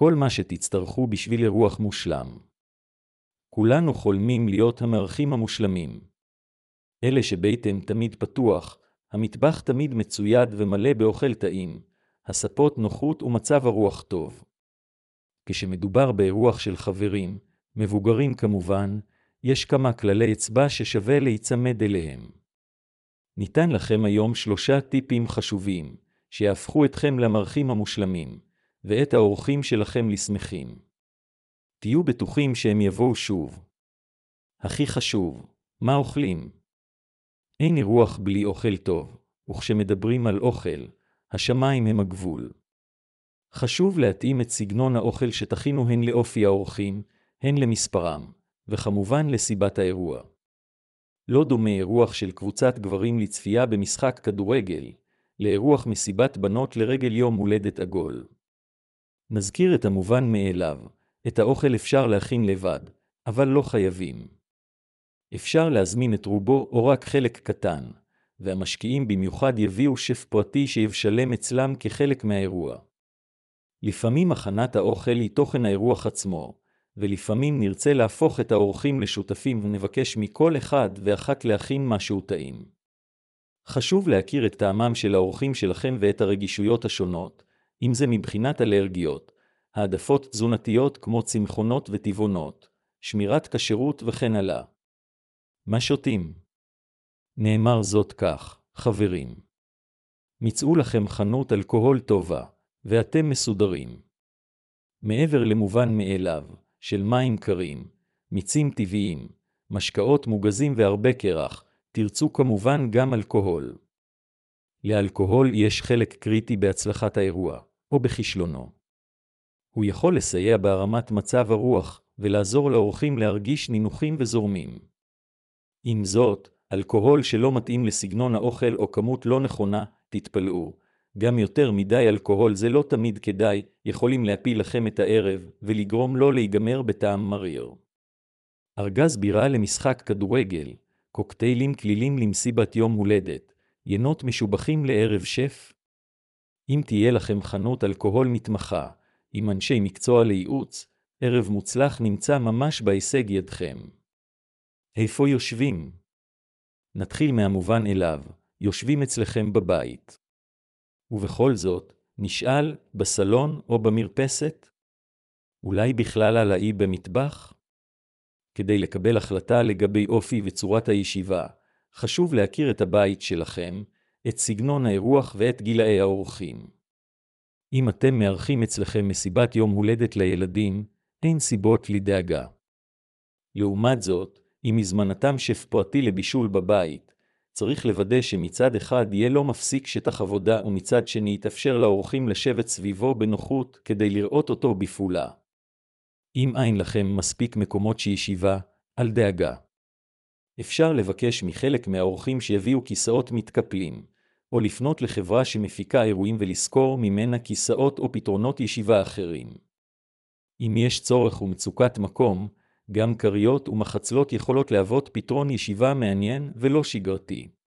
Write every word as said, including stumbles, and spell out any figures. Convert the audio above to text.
כל מה שתצטרכו בשביל אירוח מושלם. כולנו חולמים להיות המארחים המושלמים. אלה שביתם תמיד פתוח, המטבח תמיד מצויד ומלא באוכל טעים, הספות נוחות ומצב הרוח טוב. כשמדובר באירוח של חברים, מבוגרים כמובן, יש כמה כללי אצבע ששווה להיצמד אליהם. ניתן לכם היום שלושה טיפים חשובים, שיהפכו אתכם למארחים המושלמים, ואת האורחים שלכם לשמחים. תהיו בטוחים שהם יבואו שוב. הכי חשוב, מה אוכלים? אין אירוח בלי אוכל טוב, וכשמדברים על אוכל, השמיים הם הגבול. חשוב להתאים את סגנון האוכל שתכינו הן לאופי האורחים, הן למספרם, וכמובן לסיבת האירוע. לא דומה אירוח של קבוצת גברים לצפייה במשחק כדורגל, לאירוח מסיבת בנות לרגל יום הולדת עגול. נזכיר את המובן מאליו, את האוכל אפשר להכין לבד, אבל לא חייבים. אפשר להזמין את רובו או רק חלק קטן, והמשקיעים במיוחד יביאו שף פרטי שיבשלם אצלם כחלק מהאירוע. לפעמים הכנת האוכל היא תוכן האירוח עצמו, ולפעמים נרצה להפוך את האורחים לשותפים ונבקש מכל אחד ואחת להכין משהו טעים. חשוב להכיר את טעמם של האורחים שלכם ואת הרגישויות השונות, אם זה מבחינת אלרגיות, העדפות תזונתיות כמו צמחונות וטבעונות, שמירת כשרות וכן הלאה. מה שותים? נאמר זאת כך, חברים. מצאו לכם חנות אלכוהול טובה, ואתם מסודרים. מעבר למובן מאליו, של מים קרים, מיצים טבעיים, משקאות מוגזים והרבה קרח, תרצו כמובן גם אלכוהול. לאלכוהול יש חלק קריטי בהצלחת האירוע, או בכישלונו. הוא יכול לסייע בהרמת מצב הרוח, ולעזור לאורחים להרגיש נינוחים וזורמים. עם זאת, אלכוהול שלא מתאים לסגנון האוכל או כמות לא נכונה, תתפלאו. גם יותר מדי אלכוהול זה לא תמיד כדאי, יכולים להפיל לכם את הערב, ולגרום לו להיגמר בטעם מריר. ארגז בירה למשחק כדורגל, קוקטיילים כלילים למסיבת יום הולדת, ינות משובחים לערב שף. אם תהיה לכם חנות אלכוהול מתמחה, עם אנשי מקצוע לייעוץ, ערב מוצלח נמצא ממש בהישג ידכם. איפה יושבים? נתחיל מהמובן אליו, יושבים אצלכם בבית. ובכל זאת, נשאל, בסלון או במרפסת? אולי בכלל על האי במטבח? כדי לקבל החלטה לגבי אופי וצורת הישיבה, חשוב להכיר את הבית שלכם, את סגנון האירוח ואת גילאי האורחים. אם אתם מארחים אצלכם מסיבת יום הולדת לילדים, אין סיבות לדאגה. לעומת זאת, אם הזמנתם שף פרטי לבישול בבית, צריך לוודא שמצד אחד יהיה לא מפסיק שטח עבודה ומצד שני יתאפשר לאורחים לשבת סביבו בנוחות כדי לראות אותו בפעולה. אם אין לכם מספיק מקומות שישיבה, אל דאגה. אפשר לבקש מחלק מהאורחים שיביאו כיסאות מתקפלים, או לפנות לחברה שמפיקה אירועים ולזכור ממנה כיסאות או פתרונות ישיבה אחרים. אם יש צורך ומצוקת מקום, גם קריות ומחצלות יכולות להוות פתרון ישיבה מעניין ולא שגרתי.